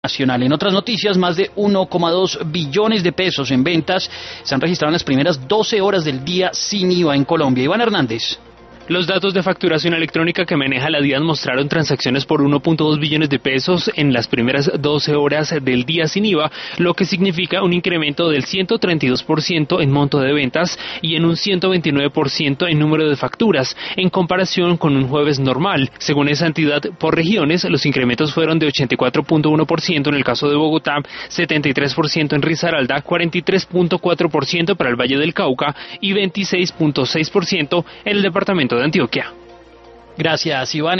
nacional. En otras noticias, más de 1,2 billones de pesos en ventas se han registrado en las primeras 12 horas del día sin IVA en Colombia. Iván Hernández. Los datos de facturación electrónica que maneja la DIAN mostraron transacciones por 1.2 billones de pesos en las primeras 12 horas del día sin IVA, lo que significa un incremento del 132% en monto de ventas y en un 129% en número de facturas, en comparación con un jueves normal. Según esa entidad, por regiones, los incrementos fueron de 84.1% en el caso de Bogotá, 73% en Risaralda, 43.4% para el Valle del Cauca y 26.6% en el departamento de Antioquia. Gracias, Iván.